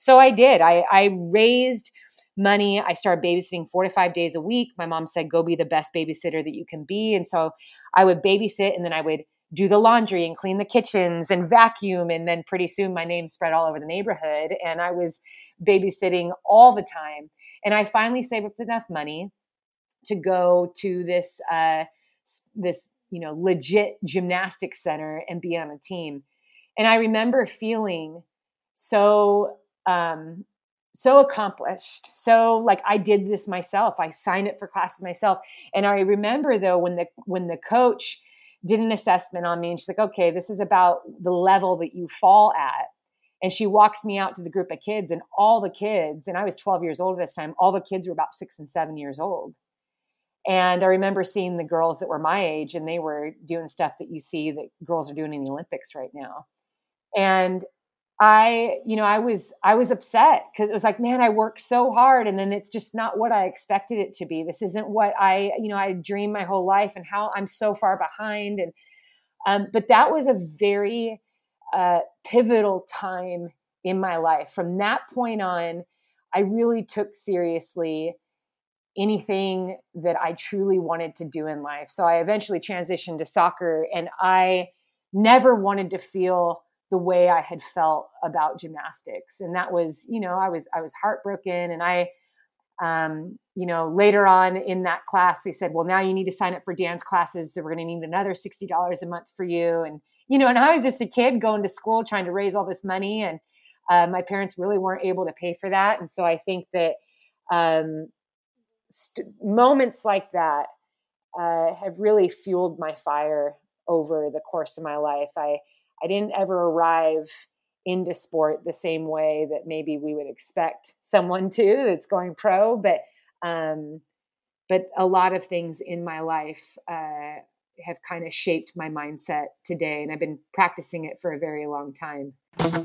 So I did. I raised money. I started babysitting 4 to 5 days a week. My mom said, go be the best babysitter that you can be. And so I would babysit, and then I would do the laundry and clean the kitchens and vacuum. And then pretty soon my name spread all over the neighborhood, and I was babysitting all the time. And I finally saved up enough money to go to this legit gymnastics center and be on a team. And I remember feeling so accomplished. So like I did this myself. I signed up for classes myself. And I remember though, when the coach did an assessment on me, and she's like, okay, this is about the level that you fall at. And she walks me out to the group of kids, and all the kids, and I was 12 years old at this time, all the kids were about 6 and 7 years old. And I remember seeing the girls that were my age, and they were doing stuff that you see that girls are doing in the Olympics right now. And I was upset, because it was like, man, I worked so hard, and then it's just not what I expected it to be. This isn't what I dreamed my whole life, and how I'm so far behind. And but that was a very pivotal time in my life. From that point on, I really took seriously anything that I truly wanted to do in life. So I eventually transitioned to soccer, and I never wanted to feel the way I had felt about gymnastics. And that was, I was heartbroken. And I, later on in that class, they said, well, now you need to sign up for dance classes. So we're going to need another $60 a month for you. And, and I was just a kid going to school, trying to raise all this money. And my parents really weren't able to pay for that. And so I think that moments like that have really fueled my fire over the course of my life. I didn't ever arrive into sport the same way that maybe we would expect someone to that's going pro, but a lot of things in my life have kind of shaped my mindset today, and I've been practicing it for a very long time.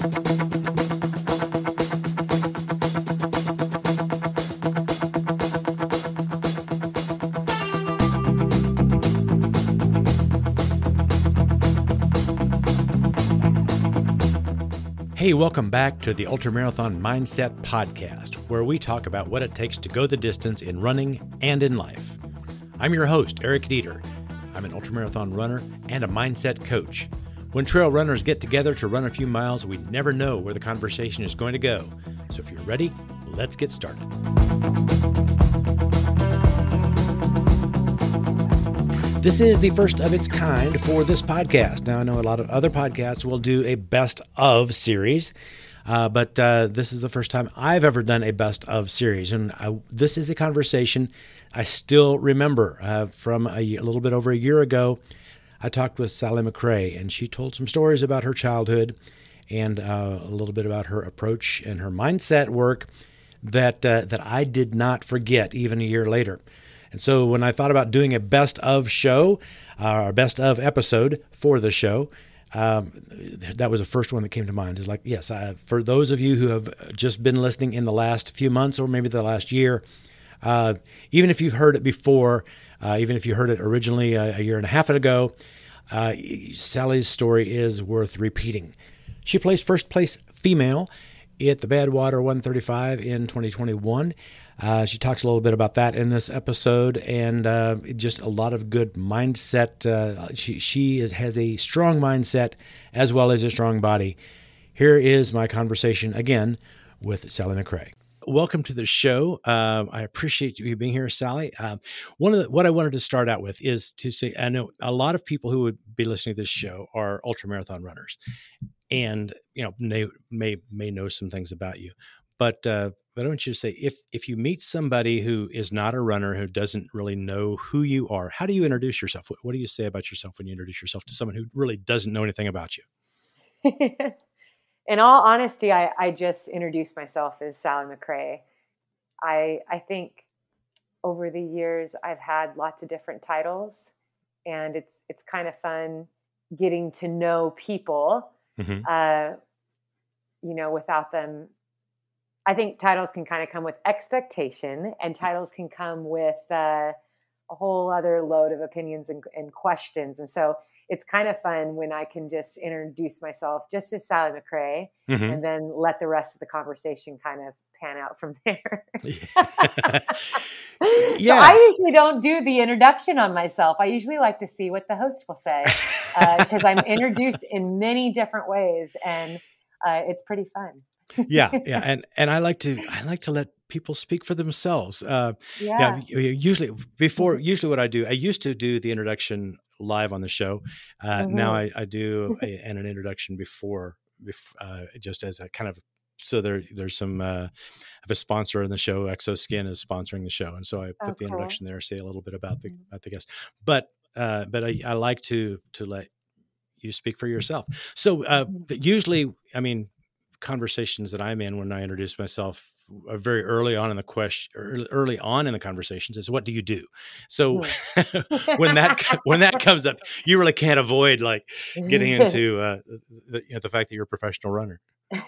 Hey, welcome back to the Ultramarathon Mindset Podcast, where we talk about what it takes to go the distance in running and in life. I'm your host, Eric Dieter. I'm an ultramarathon runner and a mindset coach. When trail runners get together to run a few miles, we never know where the conversation is going to go. So if you're ready, let's get started. This is the first of its kind for this podcast. Now, I know a lot of other podcasts will do a best of series, but this is the first time I've ever done a best of series. And this is a conversation I still remember from a little bit over a year ago. I talked with Sally McRae, and she told some stories about her childhood and a little bit about her approach and her mindset work that I did not forget even a year later. And so when I thought about doing a best of show, or best of episode for the show, that was the first one that came to mind. Is like, yes, for those of you who have just been listening in the last few months or maybe the last year, even if you've heard it before, even if you heard it originally a year and a half ago, Sally's story is worth repeating. She placed first place female at the Badwater 135 in 2021. She talks a little bit about that in this episode, and just a lot of good mindset. She has a strong mindset as well as a strong body. Here is my conversation again with Sally McRae. Welcome to the show. I appreciate you being here, Sally. What I wanted to start out with is to say, I know a lot of people who would be listening to this show are ultramarathon runners, and they may know some things about you, but I want you to say, if you meet somebody who is not a runner, who doesn't really know who you are, how do you introduce yourself? What do you say about yourself when you introduce yourself to someone who really doesn't know anything about you? In all honesty, I just introduced myself as Sally McRae. I think over the years I've had lots of different titles, and it's kind of fun getting to know people, without them. I think titles can kind of come with expectation, and titles can come with a whole other load of opinions and questions. And so it's kind of fun when I can just introduce myself just as Sally McRae, Mm-hmm. and then let the rest of the conversation kind of pan out from there. Yes. So I usually don't do the introduction on myself. I usually like to see what the host will say, because I'm introduced in many different ways, and it's pretty fun. Yeah. And I like to let people speak for themselves. Yeah. Usually what I do, I used to do the introduction live on the show. Now I do an introduction before, just as a kind of, so there's some, I have a sponsor in the show. ExoSkin is sponsoring the show. And so I put the introduction there, say a little bit about the guest, but I like to let you speak for yourself. So usually, I mean, conversations that I'm in when I introduce myself very early on in the conversations is, what do you do? So when that comes up, you really can't avoid like getting into the fact that you're a professional runner.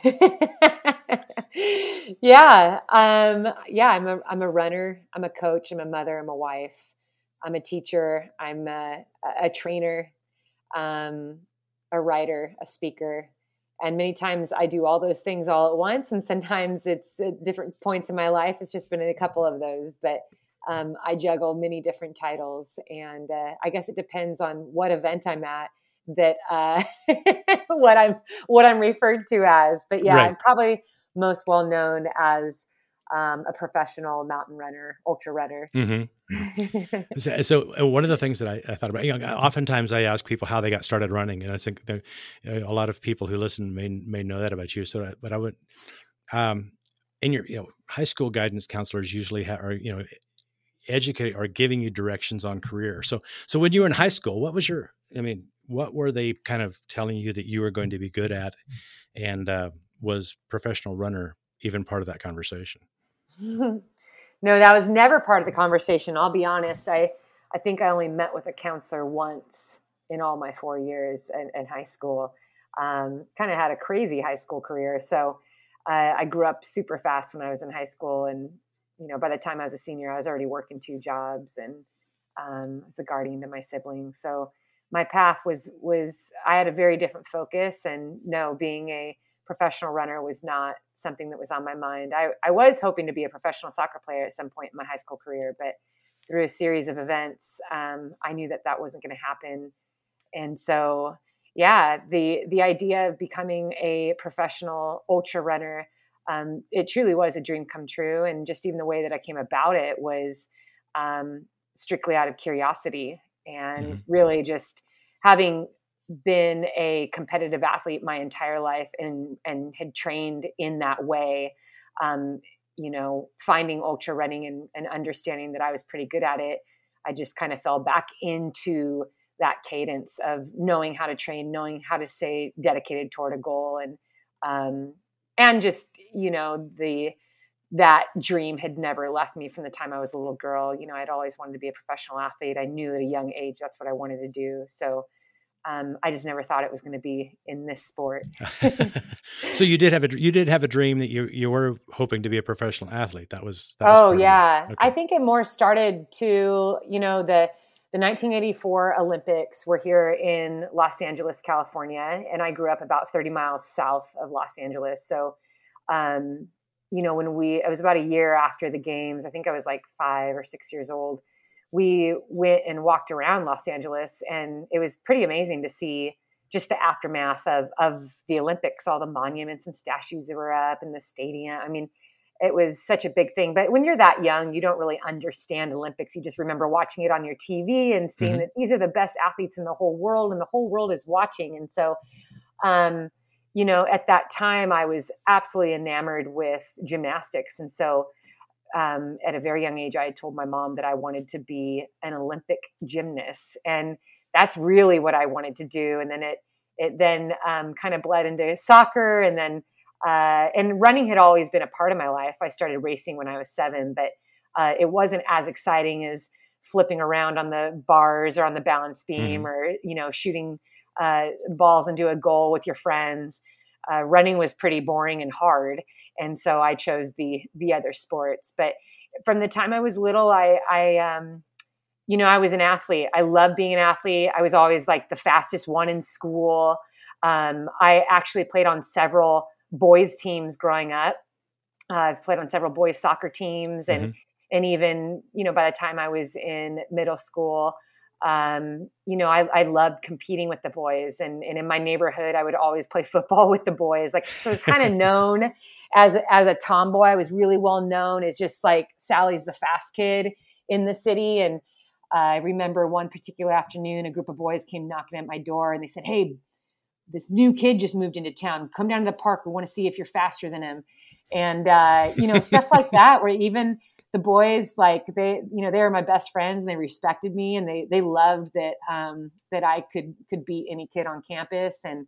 Yeah. I'm a runner. I'm a coach. I'm a mother. I'm a wife. I'm a teacher. I'm a trainer, a writer, a speaker. And many times I do all those things all at once. And sometimes it's at different points in my life. It's just been a couple of those, but I juggle many different titles. And I guess it depends on what event I'm at, that what I'm referred to as. But yeah, right. I'm probably most well known as a professional mountain runner, ultra runner. Mm-hmm. So one of the things that I thought about, oftentimes I ask people how they got started running, and I think a lot of people who listen may know that about you. So, but I would, in your, high school guidance counselors usually are educating or giving you directions on career. So when you were in high school, what were they kind of telling you that you were going to be good at, and was professional runner even part of that conversation? No, that was never part of the conversation. I'll be honest. I think I only met with a counselor once in all my 4 years in high school. Kind of had a crazy high school career. So I grew up super fast when I was in high school. And, by the time I was a senior, I was already working 2 jobs and was the guardian to my siblings. So my path was I had a very different focus. And no, being a professional runner was not something that was on my mind. I was hoping to be a professional soccer player at some point in my high school career, but through a series of events, I knew that wasn't going to happen. And so, yeah, the idea of becoming a professional ultra runner, it truly was a dream come true. And just even the way that I came about it was strictly out of curiosity, and really just having been a competitive athlete my entire life and had trained in that way, finding ultra running and understanding that I was pretty good at it. I just kind of fell back into that cadence of knowing how to train, knowing how to stay dedicated toward a goal. And just, that dream had never left me from the time I was a little girl. I'd always wanted to be a professional athlete. I knew at a young age, that's what I wanted to do. So I just never thought it was going to be in this sport. So you did have a dream that you were hoping to be a professional athlete. That was yeah. Okay. I think it more started to, the 1984 Olympics were here in Los Angeles, California, and I grew up about 30 miles south of Los Angeles. So, when it was about a year after the games, I think I was like 5 or 6 years old, we went and walked around Los Angeles, and it was pretty amazing to see just the aftermath of the Olympics, all the monuments and statues that were up in the stadium. I mean, it was such a big thing. But when you're that young, you don't really understand Olympics. You just remember watching it on your TV and seeing that these are the best athletes in the whole world, and the whole world is watching. And so, at that time, I was absolutely enamored with gymnastics. And so, at a very young age, I had told my mom that I wanted to be an Olympic gymnast, and that's really what I wanted to do. And then it then kind of bled into soccer, and then and running had always been a part of my life. I started racing when I was 7, but it wasn't as exciting as flipping around on the bars or on the balance beam, or shooting balls into a goal with your friends. Running was pretty boring and hard. And so I chose the other sports. But from the time I was little, I I was an athlete. I loved being an athlete. I was always like the fastest one in school. I actually played on several boys teams growing up. I've played on several boys soccer teams, and even, by the time I was in middle school, I loved competing with the boys, and in my neighborhood, I would always play football with the boys. Like, so I was kind of known as a tomboy. I was really well known as just like Sally's the fast kid in the city. And I remember one particular afternoon, a group of boys came knocking at my door, and they said, "Hey, this new kid just moved into town. Come down to the park. We want to see if you're faster than him." And, stuff like that, where even the boys, like they were my best friends, and they respected me, and they loved that, that I could beat any kid on campus. And,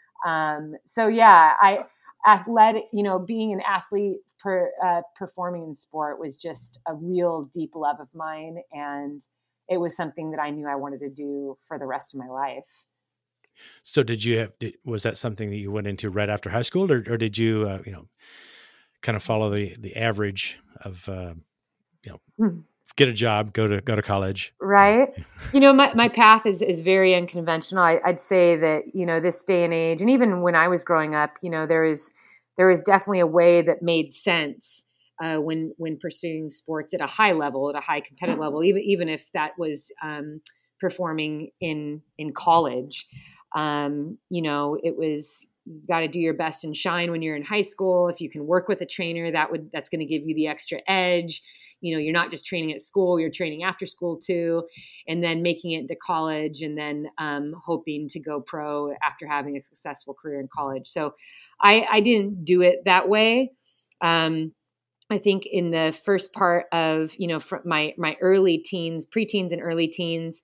being an athlete, performing in sport was just a real deep love of mine. And it was something that I knew I wanted to do for the rest of my life. So was that something that you went into right after high school, or did you, kind of follow the average of, get a job, go to college? Right. My path is very unconventional. I'd say that, this day and age, and even when I was growing up, there is definitely a way that made sense when pursuing sports at a high level, at a high competitive level, even if that was performing in college. It was, you got to do your best and shine when you're in high school. If you can work with a trainer, that's going to give you the extra edge. You're not just training at school, you're training after school too, and then making it into college, and then hoping to go pro after having a successful career in college. So I didn't do it that way. I think in the first part of, from my early teens, preteens and early teens,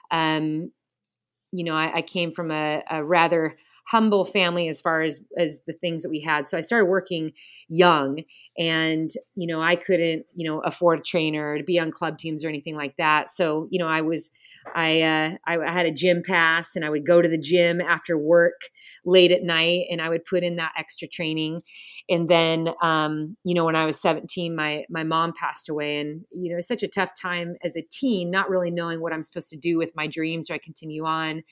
I came from a rather humble family as far as the things that we had. So I started working young, and, I couldn't, afford a trainer, to be on club teams or anything like that. So, I had a gym pass, and I would go to the gym after work late at night, and I would put in that extra training. And then, when I was 17, my mom passed away, and, it's such a tough time as a teen, not really knowing what I'm supposed to do with my dreams. Do I continue on?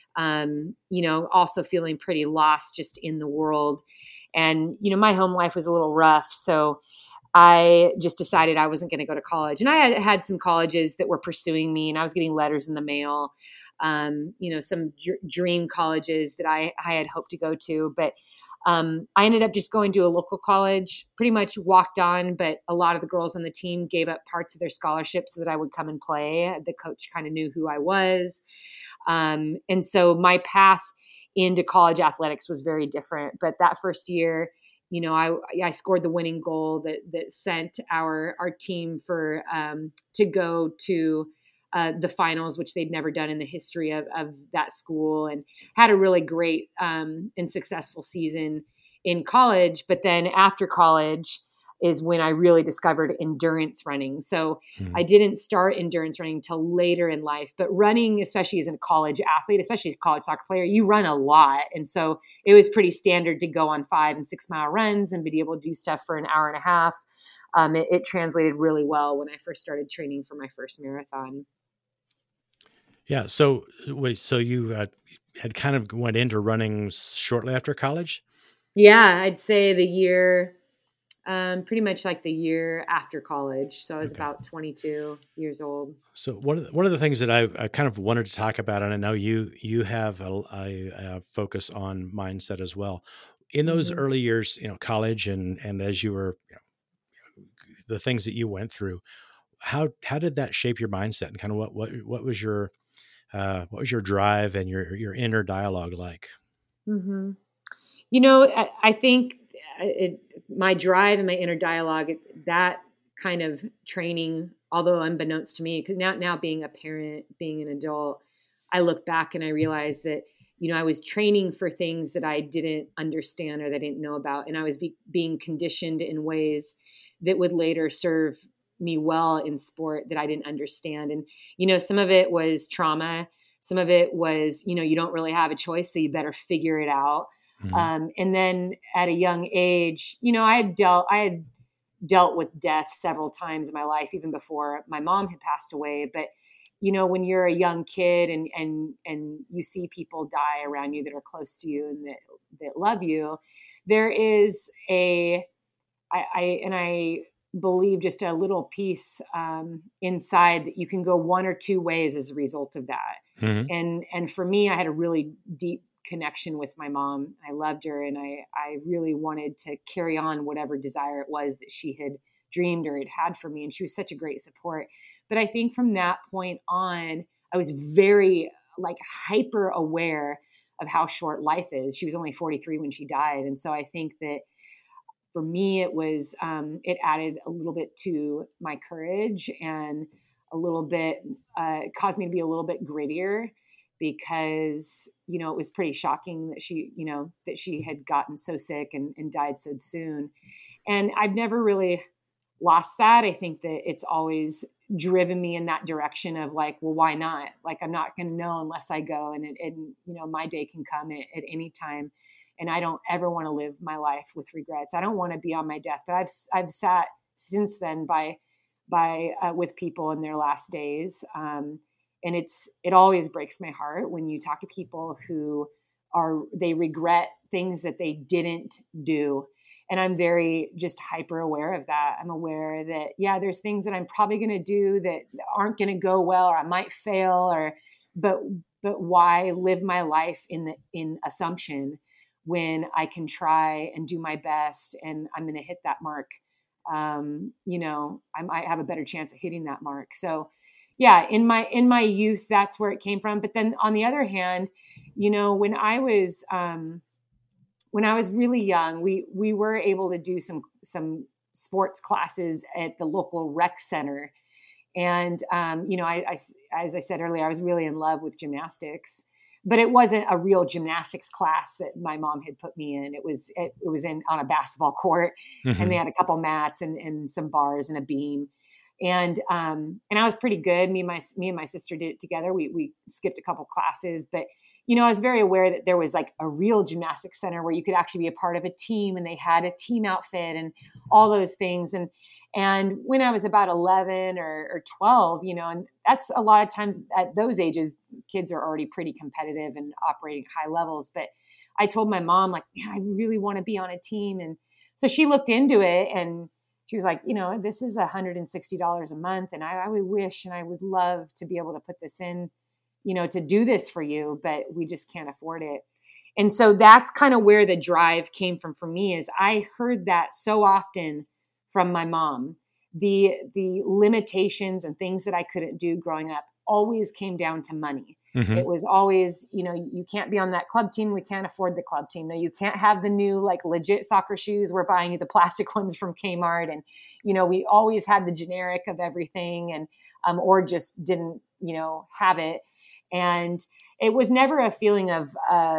Also feeling pretty lost just in the world. And, my home life was a little rough. So I just decided I wasn't going to go to college. And I had some colleges that were pursuing me, and I was getting letters in the mail, some dream colleges that I had hoped to go to. But I ended up just going to a local college, pretty much walked on, but a lot of the girls on the team gave up parts of their scholarship so that I would come and play. The coach kind of knew who I was. And so my path into college athletics was very different. But that first year, I scored the winning goal that sent our team to go to the finals, which they'd never done in the history of that school, and had a really great and successful season in college. But then after college is when I really discovered endurance running. So I didn't start endurance running until later in life, but running, especially as a college athlete, especially as a college soccer player, you run a lot. And so it was pretty standard to go on 5 and 6 mile runs and be able to do stuff for an hour and a half. It translated really well when I first started training for my first marathon. Yeah. So you had kind of went into running shortly after college? Yeah, I'd say the year, pretty much like the year after college. So I was about 22 years old. So one of the things that I kind of wanted to talk about, and I know you have a focus on mindset as well. In those early years, college and as you were, the things that you went through, how did that shape your mindset, and kind of what was your drive and your inner dialogue like? Mm-hmm. I think my drive and my inner dialogue, that kind of training, although unbeknownst to me, because now being a parent, being an adult, I look back and I realize that, I was training for things that I didn't understand or that I didn't know about. And I was being conditioned in ways that would later serve me well in sport that I didn't understand. And, some of it was trauma. Some of it was, you don't really have a choice, so you better figure it out. And then at a young age, I had dealt with death several times in my life, even before my mom had passed away. But when you're a young kid and you see people die around you that are close to you and that love you, there is I believe just a little piece inside that you can go one or two ways as a result of that. Mm-hmm. And for me, I had a really deep connection with my mom. I loved her, and I really wanted to carry on whatever desire it was that she had dreamed or had for me. And she was such a great support. But I think from that point on, I was very hyper aware of how short life is. She was only 43 when she died. And so I think that for me, it was, it added a little bit to my courage, and a little bit, it caused me to be a little bit grittier, because, it was pretty shocking that she had gotten so sick and died so soon. And I've never really lost that. I think that it's always driven me in that direction of well, why not? I'm not going to know unless I go, and my day can come at any time. And I don't ever want to live my life with regrets. I don't want to be on my deathbed. I've sat since then with people in their last days. And it always breaks my heart when you talk to people who they regret things that they didn't do. And I'm very just hyper aware of that. I'm aware that, there's things that I'm probably going to do that aren't going to go well, or I might fail, but why live my life in assumption when I can try and do my best, and I'm going to hit that mark. I might have a better chance at hitting that mark. So in my youth, that's where it came from. But then on the other hand, when I was really young, we were able to do some sports classes at the local rec center. And, I as I said earlier, I was really in love with gymnastics, but it wasn't a real gymnastics class that my mom had put me in. It was on a basketball court, Mm-hmm. and they had a couple mats and some bars and a beam. And I was pretty good. Me and my sister did it together. We skipped a couple classes, but I was very aware that there was a real gymnastics center where you could actually be a part of a team, and they had a team outfit and all those things. And when I was about 11 or 12, and that's a lot of times at those ages, kids are already pretty competitive and operating at high levels. But I told my mom, I really want to be on a team. And so she looked into it, and she was like, this is $160 a month. And I would wish, and I would love to be able to put this in, to do this for you, but we just can't afford it. And so that's kind of where the drive came from for me, is I heard that so often from my mom. The limitations and things that I couldn't do growing up always came down to money. Mm-hmm. It was always, you can't be on that club team. We can't afford the club team. No, you can't have the new legit soccer shoes. We're buying you the plastic ones from Kmart. And, we always had the generic of everything, and, or just didn't, have it. And it was never a feeling of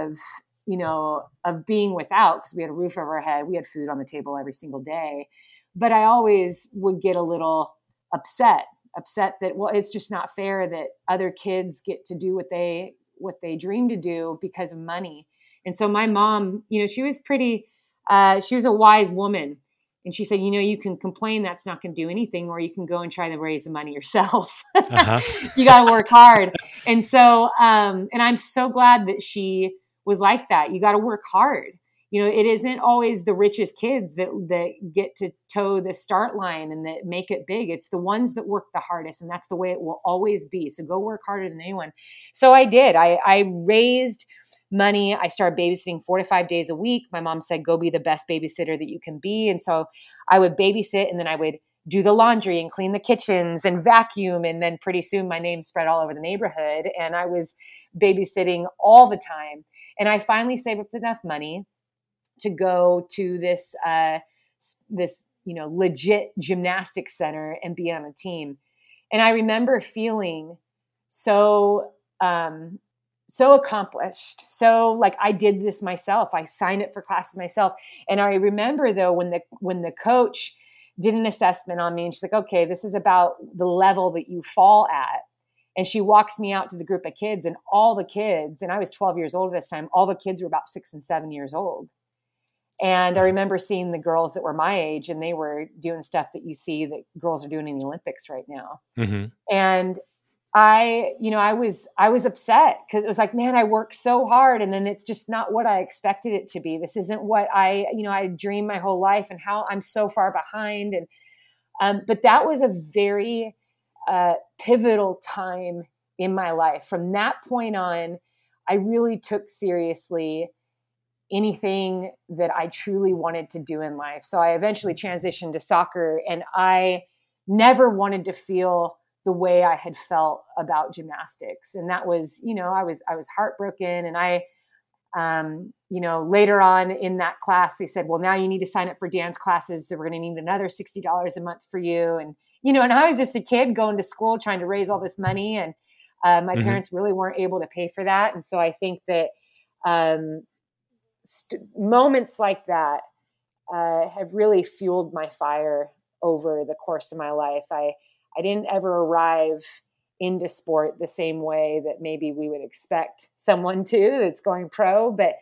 being without, because we had a roof over our head. We had food on the table every single day. But I always would get a little upset that, well, it's just not fair that other kids get to do what they dream to do because of money. And so my mom, she was she was a wise woman. And she said, you can complain, that's not going to do anything, or you can go and try to raise the money yourself. Uh-huh. You got to work hard. And so, and I'm so glad that she was like that. You got to work hard. It isn't always the richest kids that get to toe the start line and that make it big. It's the ones that work the hardest, and that's the way it will always be. So go work harder than anyone. So I did. I raised money. I started babysitting 4 to 5 days a week. My mom said, go be the best babysitter that you can be. And so I would babysit, and then I would do the laundry and clean the kitchens and vacuum. And then pretty soon my name spread all over the neighborhood, and I was babysitting all the time. And I finally saved up enough money to go to this legit gymnastics center and be on a team. And I remember feeling so accomplished. So I did this myself. I signed up for classes myself. And I remember though, when the coach did an assessment on me, and she's like, okay, this is about the level that you fall at. And she walks me out to the group of kids, and all the kids, and I was 12 years old at this time, all the kids were about 6 and 7 years old. And I remember seeing the girls that were my age, and they were doing stuff that you see that girls are doing in the Olympics right now. Mm-hmm. And I was upset because it was like, man, I worked so hard and then it's just not what I expected it to be. This isn't what I dreamed my whole life, and how I'm so far behind. And but that was a very pivotal time in my life. From that point on, I really took seriously anything that I truly wanted to do in life. So I eventually transitioned to soccer, and I never wanted to feel the way I had felt about gymnastics. And that was, I was heartbroken. And later on in that class, they said, well, now you need to sign up for dance classes. So we're going to need another $60 a month for you. And, and I was just a kid going to school, trying to raise all this money. And my parents really weren't able to pay for that. And so I think that moments like that have really fueled my fire over the course of my life. I didn't ever arrive into sport the same way that maybe we would expect someone to that's going pro, but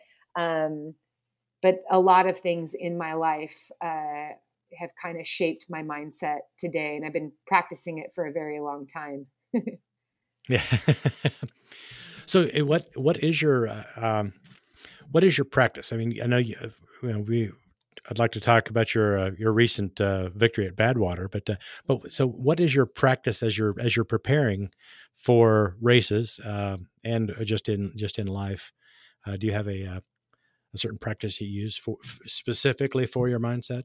a lot of things in my life have kind of shaped my mindset today, and I've been practicing it for a very long time. Yeah. So what is your practice? I mean, I know I'd like to talk about your recent victory at Badwater, but so what is your practice as you're preparing for races and just in life? Do you have a certain practice you use for specifically for your mindset?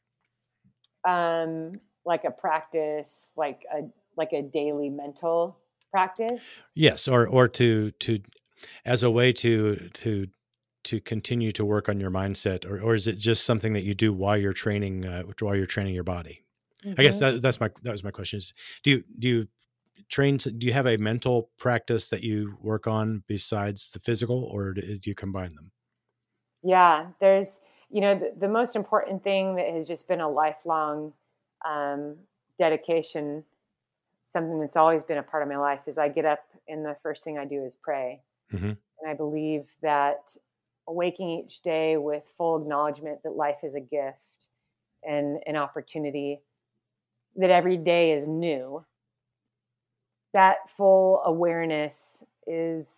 Like a practice, like a daily mental practice. Yes, or to as a way to continue to work on your mindset, or is it just something that you do while you're training your body? Mm-hmm. I guess that was my question. Is do you train? Do you have a mental practice that you work on besides the physical, or do you combine them? Yeah, there's the most important thing that has just been a lifelong dedication. Something that's always been a part of my life is I get up and the first thing I do is pray. Mm-hmm. And I believe that waking each day with full acknowledgement that life is a gift and an opportunity, that every day is new, that full awareness is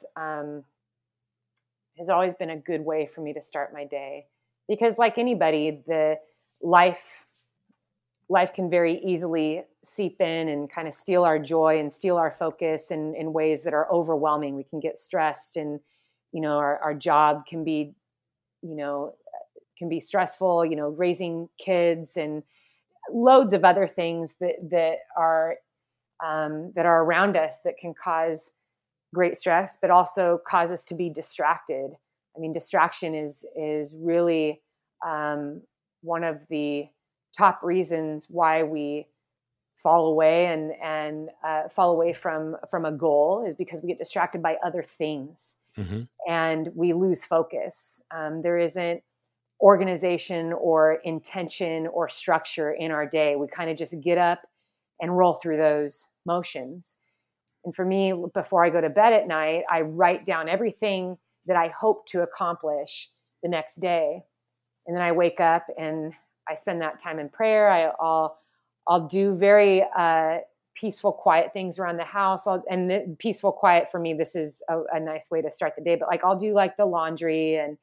has always been a good way for me to start my day. Because like anybody, the life can very easily seep in and kind of steal our joy and steal our focus in ways that are overwhelming. We can get stressed, and our job can be stressful, raising kids and loads of other things that are around us that can cause great stress, but also cause us to be distracted. I mean, distraction is really one of the top reasons why we fall away and fall away from a goal, is because we get distracted by other things. Mm-hmm. And we lose focus. There isn't organization or intention or structure in our day. We kind of just get up and roll through those motions. And for me, before I go to bed at night, I write down everything that I hope to accomplish the next day. And then I wake up and I spend that time in prayer. I'll do very peaceful, quiet things around the house. Peaceful, quiet for me, this is a nice way to start the day. But like I'll do like the laundry and,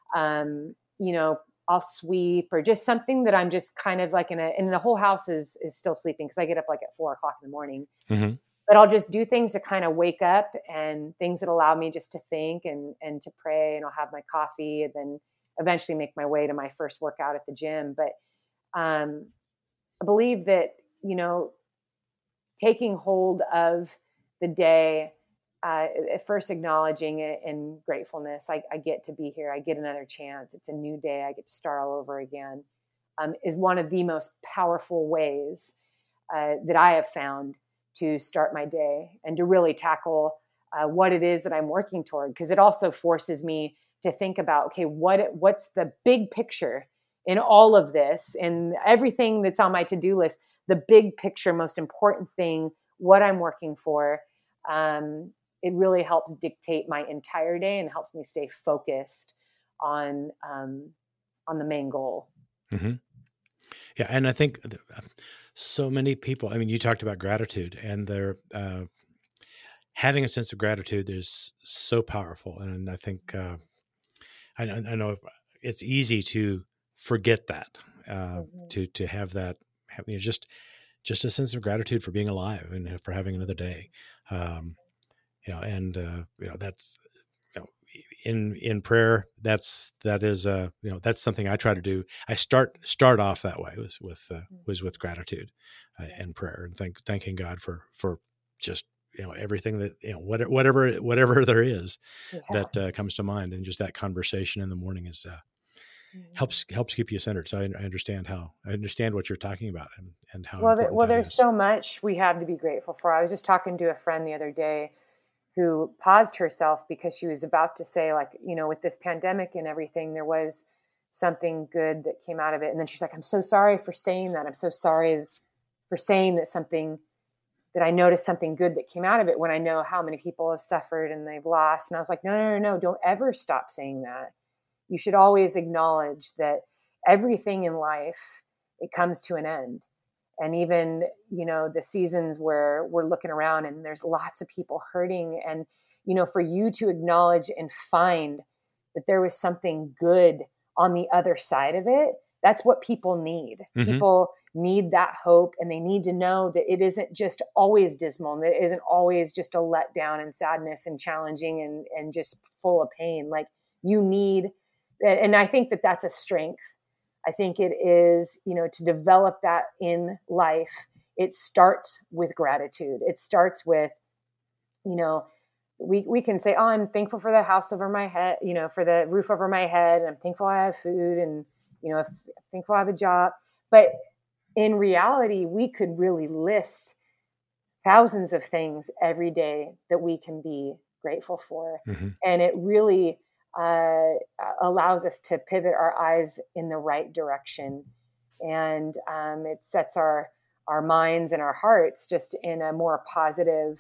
I'll sweep, or just something that I'm just kind of like and the whole house is still sleeping because I get up like at 4 o'clock in the morning. Mm-hmm. But I'll just do things to kind of wake up, and things that allow me just to think and to pray, and I'll have my coffee and then eventually make my way to my first workout at the gym. But I believe that, taking hold of the day, at first acknowledging it in gratefulness. I get to be here. I get another chance. It's a new day. I get to start all over again, is one of the most powerful ways that I have found to start my day and to really tackle what it is that I'm working toward. Because it also forces me to think about, okay, what's the big picture in all of this and everything that's on my to-do list, the big picture, most important thing, what I'm working for. It really helps dictate my entire day and helps me stay focused on the main goal. Mm-hmm. Yeah. And I think so many people, I mean, you talked about gratitude, and having a sense of gratitude is so powerful. And I think, I know it's easy to forget that, to have that, just a sense of gratitude for being alive and for having another day. That's, in prayer, that is, that's something I try to do. I start off that way was with gratitude and prayer, and thanking God for just, everything that, whatever there is that comes to mind. And just that conversation in the morning is, helps keep you centered. So I understand what you're talking about, and how important that there's is. so much we have to be grateful for. I was just talking to a friend the other day who paused herself because she was about to say, like, with this pandemic and everything, there was something good that came out of it. And then she's like, I'm so sorry for saying that. I'm so sorry for saying that I noticed something good that came out of it, when I know how many people have suffered and they've lost. And I was like, no, don't ever stop saying that. You should always acknowledge that everything in life, it comes to an end. And even, the seasons where we're looking around and there's lots of people hurting, and, for you to acknowledge and find that there was something good on the other side of it, that's what people need. Mm-hmm. People need that hope, and they need to know that it isn't just always dismal, and that it isn't always just a letdown and sadness and challenging and just full of pain. Like, you need, and I think that that's a strength. I think it is, to develop that in life, it starts with gratitude. It starts with, we can say, oh, I'm thankful for the house over my head, for the roof over my head. And I'm thankful I have food, and, I'm thankful I have a job. But in reality, we could really list thousands of things every day that we can be grateful for. Mm-hmm. And it really allows us to pivot our eyes in the right direction. And it sets our minds and our hearts just in a more positive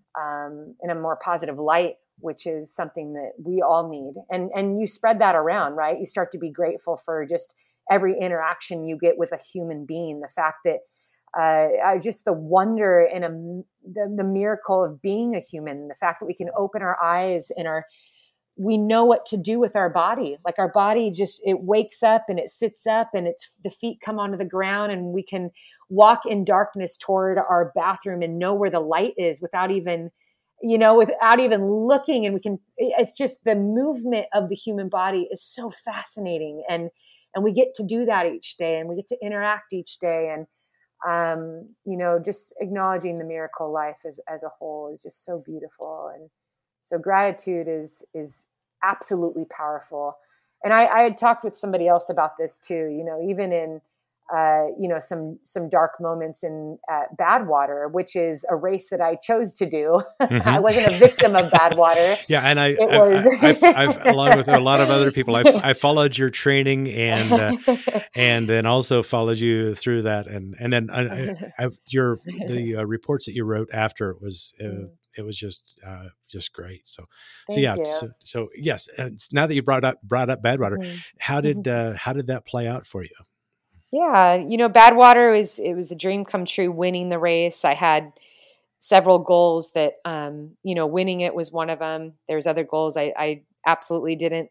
light, which is something that we all need. And you spread that around, right? You start to be grateful for just every interaction you get with a human being. The fact that just the wonder and the miracle of being a human, the fact that we can open our eyes and we know what to do with our body. Like, our body just, it wakes up and it sits up, and the feet come onto the ground, and we can walk in darkness toward our bathroom and know where the light is without even looking. And it's just, the movement of the human body is so fascinating. And we get to do that each day, and we get to interact each day. And, just acknowledging the miracle life as a whole is just so beautiful. And so gratitude is absolutely powerful. And I had talked with somebody else about this too, even in, some dark moments in Badwater, which is a race that I chose to do. Mm-hmm. I wasn't a victim of Badwater. Yeah. And I've along with a lot of other people, I followed your training and then also followed you through that. And then the reports that you wrote after it was just great. So yes. Now that you brought up Badwater, mm-hmm. How did that play out for you? Yeah. Badwater was a dream come true, winning the race. I had several goals that, winning it was one of them. There's other goals I absolutely didn't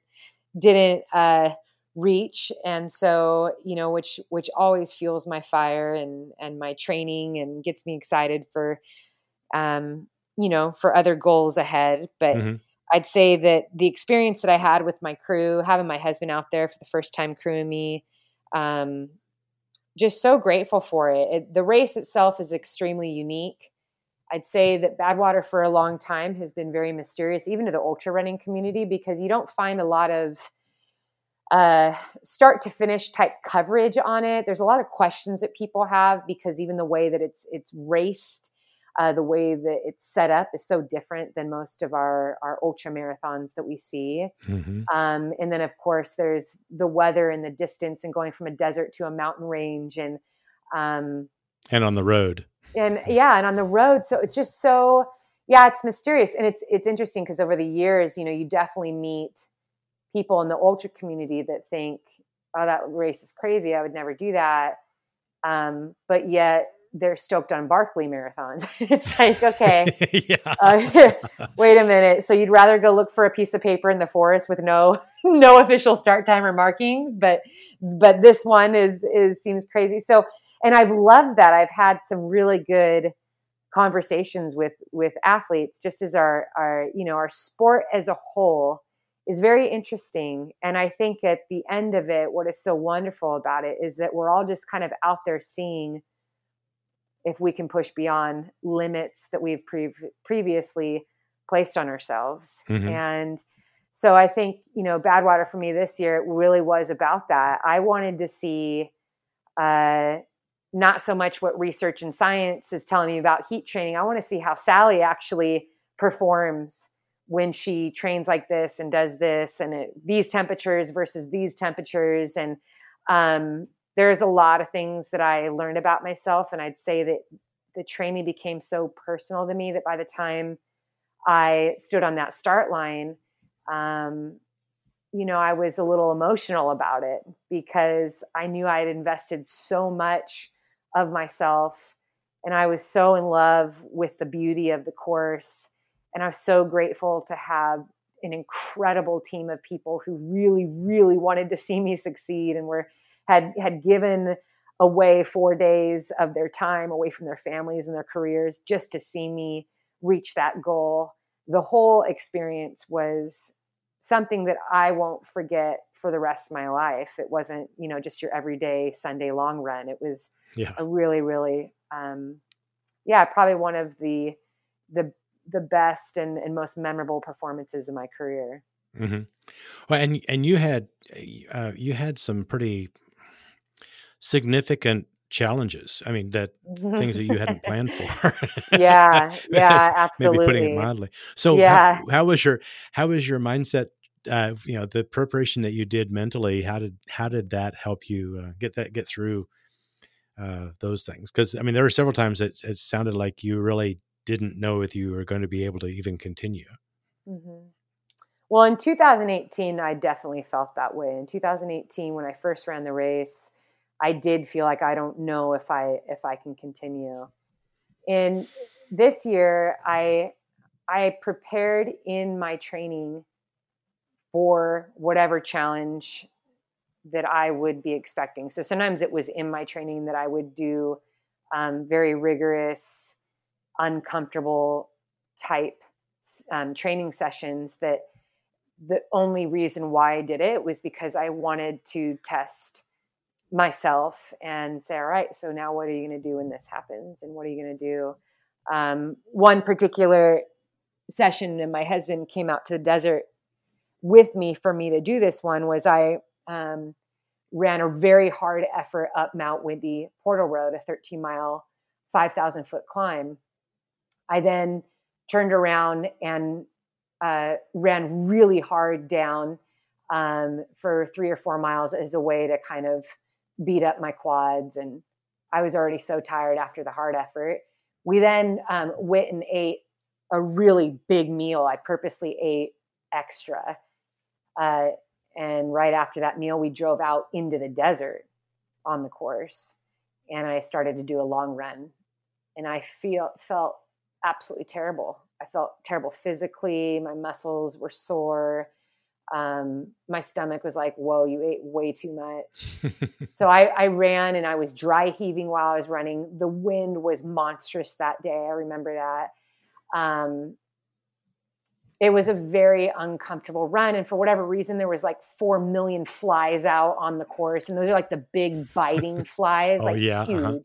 reach. And so, which always fuels my fire and my training and gets me excited for, for other goals ahead. But mm-hmm. I'd say that the experience that I had with my crew, having my husband out there for the first time crewing me, just so grateful for it. The race itself is extremely unique. I'd say that Badwater for a long time has been very mysterious, even to the ultra running community, because you don't find a lot of start to finish type coverage on it. There's a lot of questions that people have, because even the way that it's raced, the way that it's set up is so different than most of our ultra marathons that we see. Mm-hmm. And then of course there's the weather and the distance and going from a desert to a mountain range and on the road. And on the road. So it's just so, it's mysterious. And it's interesting because over the years, you definitely meet people in the ultra community that think, oh, that race is crazy. I would never do that. But yet they're stoked on Barkley marathons. It's like, okay, Yeah. wait a minute. So you'd rather go look for a piece of paper in the forest with no official start time or markings, but this one seems crazy. So, and I've loved that. I've had some really good conversations with athletes, just as our sport as a whole is very interesting. And I think at the end of it, what is so wonderful about it is that we're all just kind of out there seeing if we can push beyond limits that we've previously placed on ourselves. Mm-hmm. And so I think, Badwater for me this year, it really was about that. I wanted to see not so much what research and science is telling me about heat training. I want to see how Sally actually performs when she trains like this and does this and these temperatures versus these temperatures. And there's a lot of things that I learned about myself. And I'd say that the training became so personal to me that by the time I stood on that start line, I was a little emotional about it because I knew I had invested so much of myself and I was so in love with the beauty of the course. And I was so grateful to have an incredible team of people who really, really wanted to see me succeed and had given away 4 days of their time away from their families and their careers just to see me reach that goal. The whole experience was something that I won't forget for the rest of my life. It wasn't, just your everyday Sunday long run. It was a really, really, probably one of the best and most memorable performances in my career. Mm-hmm. Well, and you had some pretty significant challenges. I mean, things that you hadn't planned for. Yeah, absolutely. Maybe putting it mildly. So how was your mindset? The preparation that you did mentally, how did that help you get through those things? Because there were several times it sounded like you really didn't know if you were going to be able to even continue. Mm-hmm. Well, in 2018, I definitely felt that way. In 2018, when I first ran the race, I did feel like I don't know if I can continue. And this year, I prepared in my training for whatever challenge that I would be expecting. So sometimes it was in my training that I would do very rigorous, uncomfortable type training sessions that the only reason why I did it was because I wanted to test myself and say, all right, so now what are you going to do when this happens? And what are you going to do? One particular session, and my husband came out to the desert with me for me to do this one, was I ran a very hard effort up Mount Windy Portal Road, a 13-mile, 5,000 foot climb. I then turned around and ran really hard down for 3 or 4 miles as a way to kind of beat up my quads. And I was already so tired after the hard effort. We then went and ate a really big meal. I purposely ate extra. And right after that meal, we drove out into the desert on the course. And I started to do a long run. And I felt absolutely terrible. I felt terrible physically. My muscles were sore. My stomach was like, whoa, you ate way too much. So I ran and I was dry heaving while I was running. The wind was monstrous that day. I remember that. It was a very uncomfortable run. And for whatever reason, there was like 4 million flies out on the course. And those are like the big biting flies, huge. Uh-huh.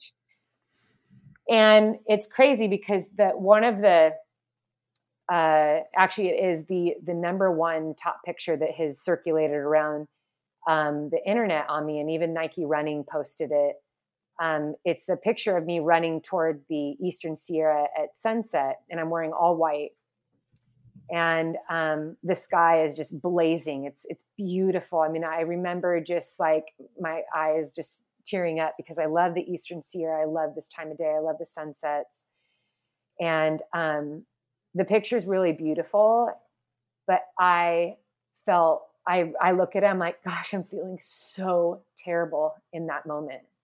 And it's crazy because one of the, actually it is the number one top picture that has circulated around the internet on me, and even Nike Running posted it. It's the picture of me running toward the Eastern Sierra at sunset, and I'm wearing all white. And the sky is just blazing. It's beautiful. I mean, I remember just like my eyes just tearing up because I love the Eastern Sierra. I love this time of day. I love the sunsets. And the picture is really beautiful. But I look at it, I'm like, gosh, I'm feeling so terrible in that moment.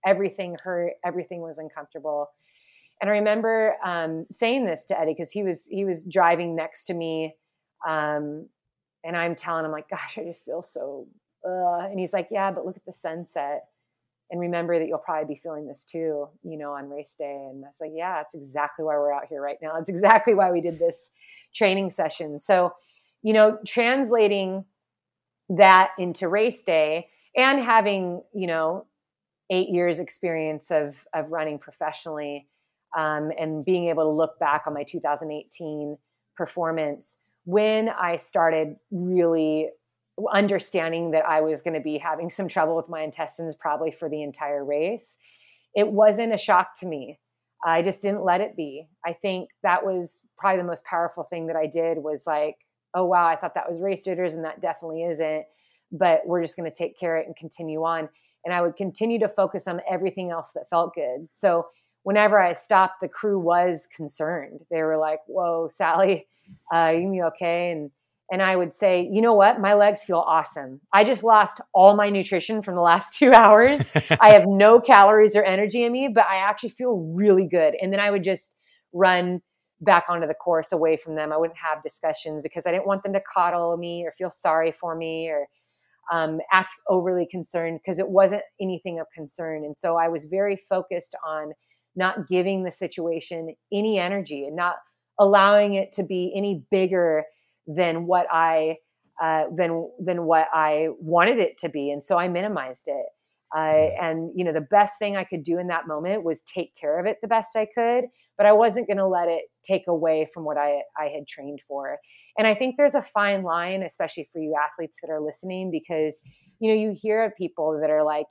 everything hurt, everything was uncomfortable. And I remember saying this to Eddie, because he was driving next to me, and I'm telling him, like, gosh, I just feel so, and he's like, yeah, but look at the sunset. And remember that you'll probably be feeling this too, on race day. And I was like, yeah, that's exactly why we're out here right now. It's exactly why we did this training session. So, translating that into race day and having, 8 years experience of running professionally, and being able to look back on my 2018 performance, when I started really understanding that I was going to be having some trouble with my intestines probably for the entire race, it wasn't a shock to me. I just didn't let it be. I think that was probably the most powerful thing that I did, was like, oh, wow, I thought that was race jitters, and that definitely isn't, but we're just going to take care of it and continue on. And I would continue to focus on everything else that felt good. So whenever I stopped, the crew was concerned. They were like, whoa, Sally, you be okay? And I would say, you know what? My legs feel awesome. I just lost all my nutrition from the last 2 hours. I have no calories or energy in me, but I actually feel really good. And then I would just run back onto the course away from them. I wouldn't have discussions, because I didn't want them to coddle me or feel sorry for me or act overly concerned, because it wasn't anything of concern. And so I was very focused on not giving the situation any energy and not allowing it to be any bigger than what I wanted it to be. And so I minimized it. And the best thing I could do in that moment was take care of it the best I could, but I wasn't going to let it take away from what I had trained for. And I think there's a fine line, especially for you athletes that are listening, because, you hear of people that are like,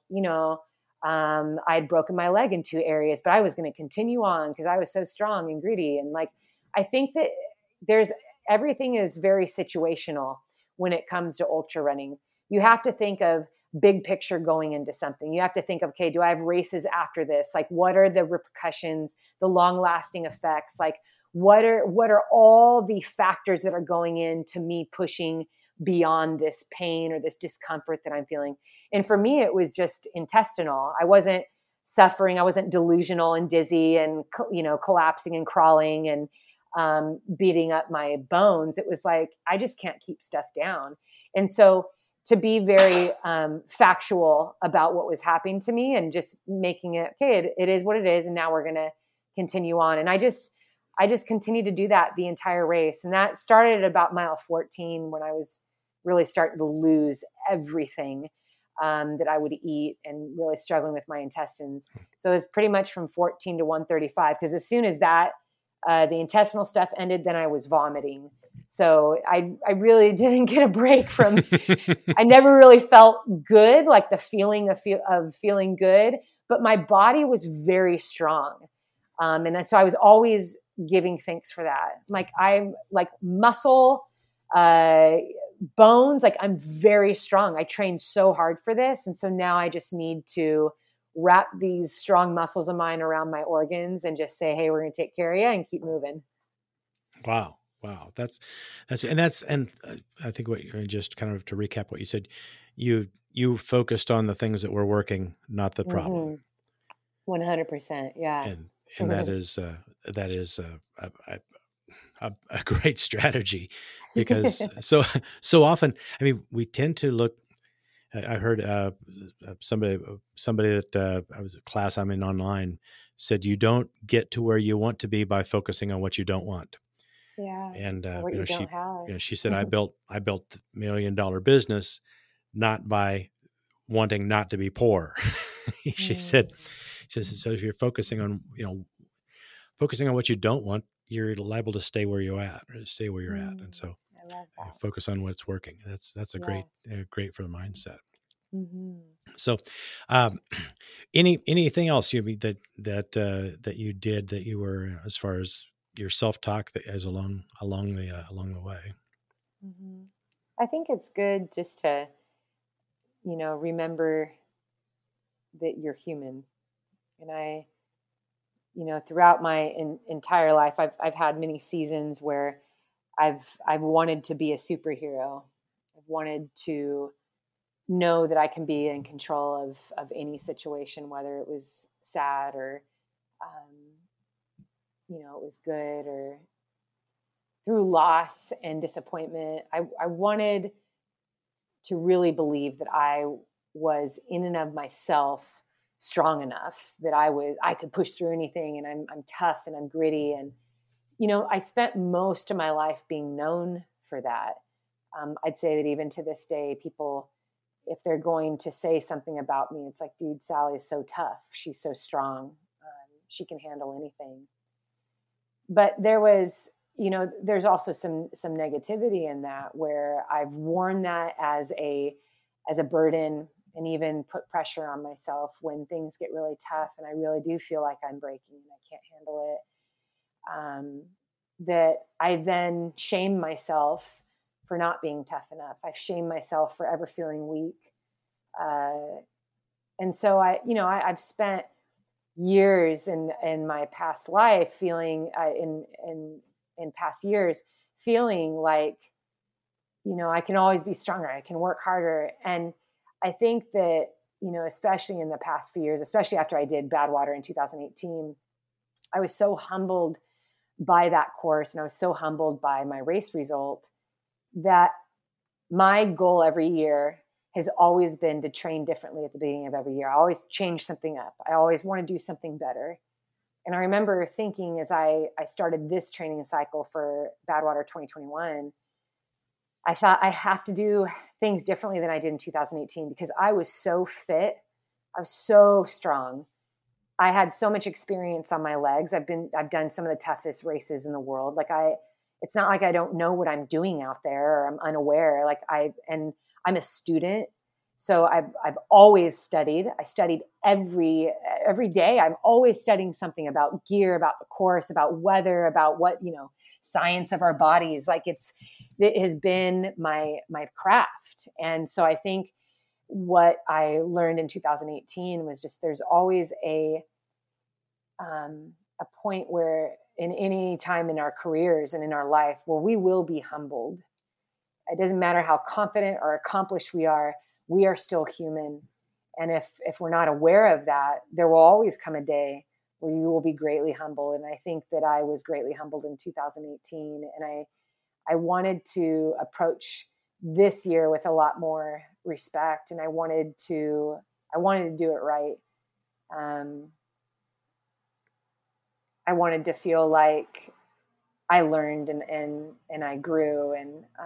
I had broken my leg in 2 areas, but I was going to continue on because I was so strong and gritty. And like, I think that everything is very situational when it comes to ultra running. You have to think of big picture going into something. You have to think of, okay, do I have races after this? Like, what are the repercussions, the long lasting effects? Like, what are all the factors that are going into me pushing beyond this pain or this discomfort that I'm feeling? And for me, it was just intestinal. I wasn't suffering. I wasn't delusional and dizzy and, collapsing and crawling and beating up my bones. It was like, I just can't keep stuff down. And so to be very factual about what was happening to me and just making it, okay, it is what it is. And now we're going to continue on. And I just continued to do that the entire race. And that started at about mile 14, when I was really starting to lose everything that I would eat and really struggling with my intestines. So it was pretty much from 14 to 135, because as soon as that, the intestinal stuff ended, then I was vomiting. So I really didn't get a break from, I never really felt good, like the feeling of feeling good, but my body was very strong. And then, so I was always giving thanks for that. Like, I'm like muscle, bones, like I'm very strong. I trained so hard for this. And so now I just need to wrap these strong muscles of mine around my organs and just say, hey, we're going to take care of you and keep moving. Wow. That's I think just kind of to recap what you said, you focused on the things that were working, not the problem. 100%. Yeah. And that is a great strategy, because so often, I mean, we tend to look. I heard somebody that I was a class I'm in online said, you don't get to where you want to be by focusing on what you don't want. Yeah. And she said, Mm-hmm. I built $1 million business not by wanting not to be poor. She said, so if you're focusing on what you don't want, you're liable to stay where you're at. And so I love that. focus on what's working. That's a great for the mindset. Mm-hmm. So, anything else that you did that you were, as far as your self-talk, that as along the way? Mm-hmm. I think it's good just to, remember that you're human. And I, throughout my entire life, I've had many seasons where I've wanted to be a superhero. I've wanted to know that I can be in control of any situation, whether it was sad or, it was good, or through loss and disappointment. I wanted to really believe that I was in and of myself strong enough that I could push through anything, and I'm tough and I'm gritty. And, I spent most of my life being known for that. I'd say that even to this day, people, if they're going to say something about me, it's like, dude, Sally is so tough. She's so strong. She can handle anything. But there was, there's also some negativity in that, where I've worn that as a burden, and even put pressure on myself when things get really tough and I really do feel like I'm breaking and I can't handle it. That I then shame myself for not being tough enough. I've shamed myself for ever feeling weak. And so I've spent years in my past life feeling in past years feeling like, I can always be stronger. I can work harder. And I think that, especially in the past few years, especially after I did Badwater in 2018, I was so humbled by that course. And I was so humbled by my race result that my goal every year has always been to train differently at the beginning of every year. I always change something up. I always want to do something better. And I remember thinking, as I started this training cycle for Badwater 2021, I thought I have to do things differently than I did in 2018, because I was so fit. I was so strong. I had so much experience on my legs. I've done some of the toughest races in the world. It's not like I don't know what I'm doing out there, or I'm unaware. I'm a student. So I've always studied. I studied every day. I'm always studying something about gear, about the course, about weather, about what, science of our bodies. It has been my craft. And so I think what I learned in 2018 was just, there's always a point where in any time in our careers and in our life where we will be humbled. It doesn't matter how confident or accomplished we are still human. And if we're not aware of that, there will always come a day where you will be greatly humbled. And I think that I was greatly humbled in 2018. And I wanted to approach this year with a lot more respect, and I wanted to do it right. I wanted to feel like I learned and I grew,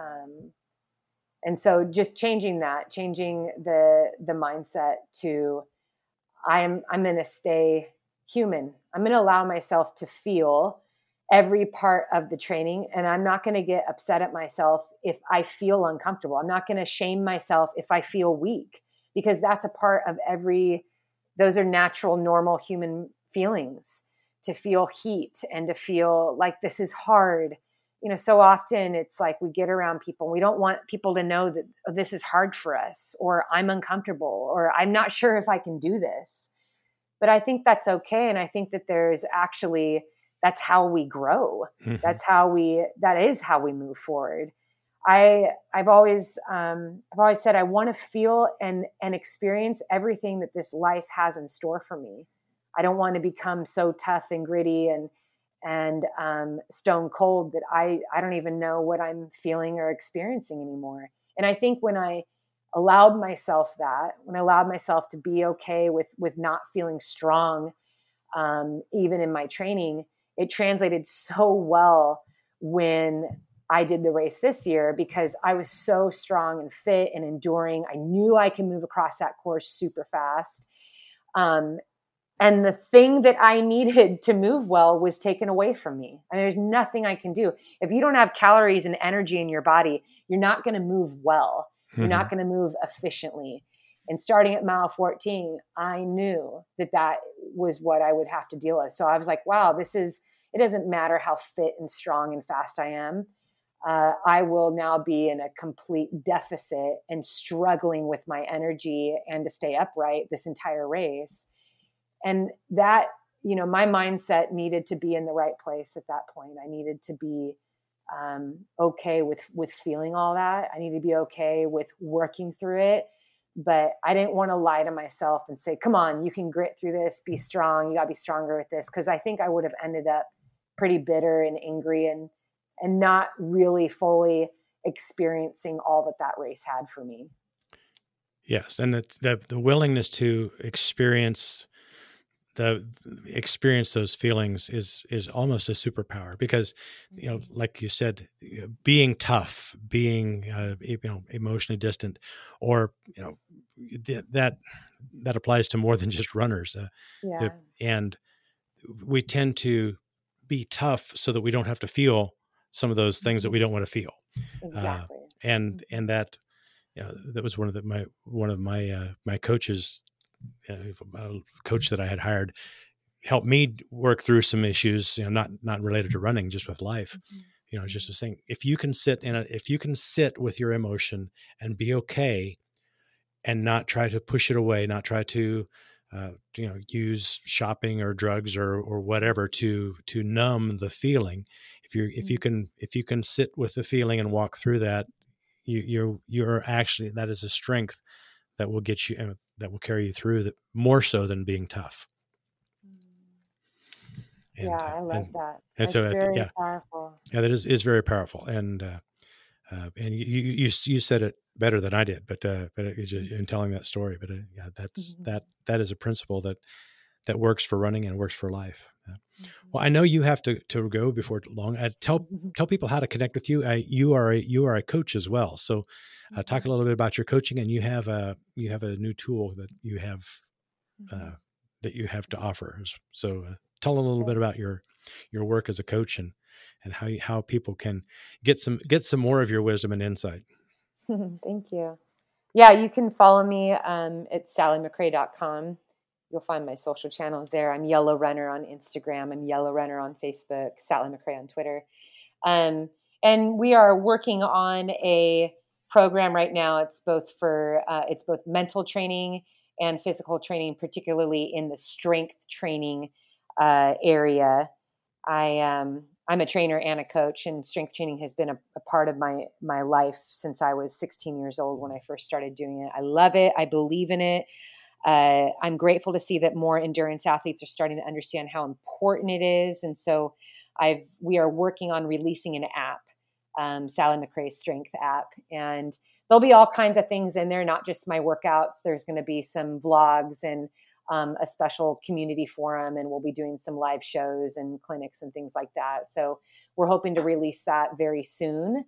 and so just changing the mindset to I'm going to stay human. I'm going to allow myself to feel every part of the training, and I'm not going to get upset at myself if I feel uncomfortable. I'm not going to shame myself if I feel weak, because that's a part of those are natural, normal human feelings, to feel heat and to feel like this is hard. So often it's like we get around people. We don't want people to know that this is hard for us, or I'm uncomfortable, or I'm not sure if I can do this. But I think that's okay. And I think that that's how we grow. Mm-hmm. That is how we move forward. I've always said I want to feel and experience everything that this life has in store for me. I don't want to become so tough and gritty and stone cold that I don't even know what I'm feeling or experiencing anymore. And I think when I allowed myself to be okay with not feeling strong, even in my training, it translated so well when I did the race this year, because I was so strong and fit and enduring. I knew I could move across that course super fast. And the thing that I needed to move well was taken away from me. And there's nothing I can do. If you don't have calories and energy in your body, you're not going to move well. You're mm-hmm. not going to move efficiently. And starting at mile 14, I knew that was what I would have to deal with. So I was like, wow, it doesn't matter how fit and strong and fast I am. I will now be in a complete deficit and struggling with my energy and to stay upright this entire race. And that, my mindset needed to be in the right place at that point. I needed to be okay with feeling all that. I needed to be okay with working through it. but I didn't want to lie to myself and say, come on, you can grit through this, be strong. You got to be stronger with this. Cause I think I would have ended up pretty bitter and angry and not really fully experiencing all that race had for me. Yes. And the willingness to experience those feelings is almost a superpower, because, like you said, being tough, being, emotionally distant, or, that applies to more than just runners. And we tend to be tough so that we don't have to feel some of those things that we don't want to feel. Exactly. And that, that was one of my coaches, a coach that I had hired, helped me work through some issues, not related to running, just with life. Just saying, if you can sit with your emotion and be okay and not try to push it away, not try to, use shopping or drugs or whatever to numb the feeling. If you can sit with the feeling and walk through that, you're actually, that is a strength that will get you, that will carry you through, that more so than being tough. And, I love that. And That's very powerful. Yeah, that is very powerful. And you said it better than I did, but it's just in telling that story. But that is a principle that works for running and works for life. Well, I know you have to go before long. Tell people how to connect with you. You are a coach as well. So talk a little bit about your coaching, and you have a new tool that you have to offer. So tell a little bit about your work as a coach and how people can get some more of your wisdom and insight. Thank you. Yeah, you can follow me at SallyMcRae.com. You'll find my social channels there. I'm Yellow Runner on Instagram. I'm Yellow Runner on Facebook. Sally McRae on Twitter. And we are working on a program right now. It's both mental training and physical training, particularly in the strength training area. I'm a trainer and a coach, and strength training has been a part of my life since I was 16 years old when I first started doing it. I love it. I believe in it. I'm grateful to see that more endurance athletes are starting to understand how important it is. And so we are working on releasing an app, Sally McRae's Strength app. And there'll be all kinds of things in there, not just my workouts. There's going to be some vlogs and a special community forum, and we'll be doing some live shows and clinics and things like that. So we're hoping to release that very soon.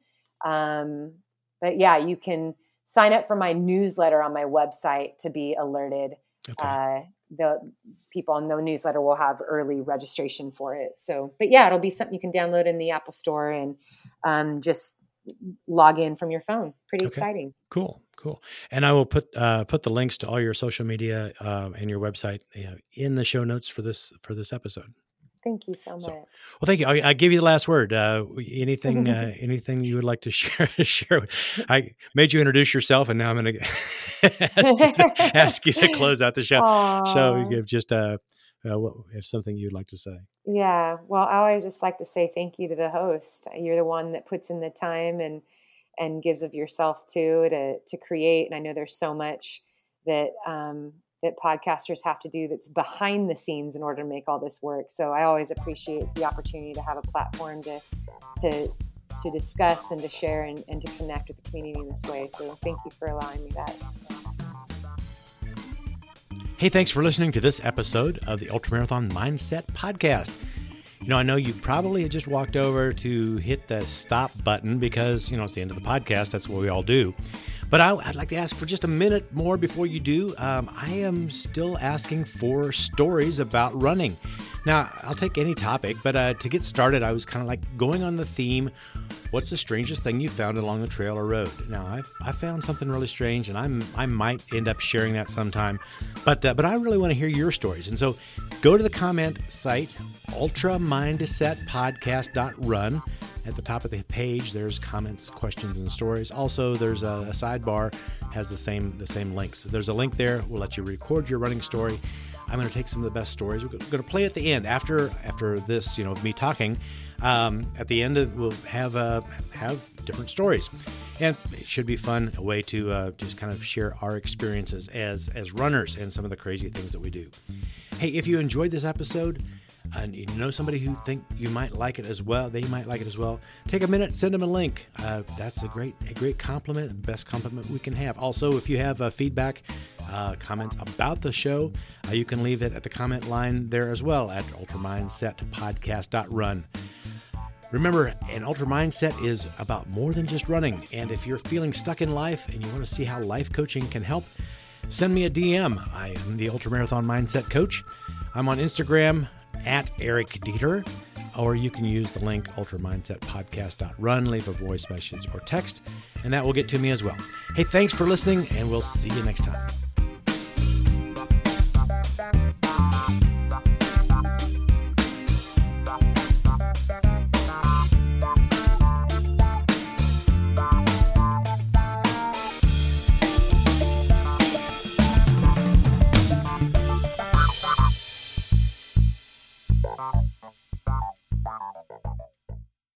But yeah, you can sign up for my newsletter on my website to be alerted. Okay. The people on the newsletter will have early registration for it. So, but yeah, it'll be something you can download in the Apple Store and just log in from your phone. Pretty exciting. Cool. And I will put the links to all your social media and your website in the show notes for this episode. Thank you so much. Well, thank you. I give you the last word. Anything you would like to share? I made you introduce yourself, and now I'm going to ask you to close out the show. Aww. So you give just if something you'd like to say. Yeah. Well, I always just like to say thank you to the host. You're the one that puts in the time and gives of yourself to create. And I know there's so much that podcasters have to do that's behind the scenes in order to make all this work. So I always appreciate the opportunity to have a platform to discuss and to share and to connect with the community in this way. So thank you for allowing me that. Hey, thanks for listening to this episode of the Ultramarathon Mindset Podcast. I know you probably just walked over to hit the stop button because, it's the end of the podcast. That's what we all do. But I'd like to ask for just a minute more before you do. I am still asking for stories about running. Now, I'll take any topic, but to get started, I was kind of like going on the theme, what's the strangest thing you found along the trail or road? Now, I found something really strange, and I might end up sharing that sometime. But I really want to hear your stories. And so go to the comment site, ultramindsetpodcast.run. At the top of the page, there's comments, questions, and stories. Also, there's a sidebar has the same links. So there's a link there. We'll let you record your running story. I'm going to take some of the best stories. We're going to play at the end after this, of me talking. At the end, we'll have different stories, and it should be fun, a way to just kind of share our experiences as runners and some of the crazy things that we do. Hey, if you enjoyed this episode, and you know somebody who think you might like it as well, they might like it as well, take a minute, send them a link. That's a great compliment, the best compliment we can have. Also, if you have feedback, comments about the show, you can leave it at the comment line there as well at ultramindsetpodcast.run. Remember, an Ultra Mindset is about more than just running. And if you're feeling stuck in life and you want to see how life coaching can help, send me a DM. I am the Ultramarathon Mindset Coach. I'm on Instagram at Eric Dieter, or you can use the link ultramindsetpodcast.run, leave a voice message or text, and that will get to me as well. Hey, thanks for listening, and we'll see you next time.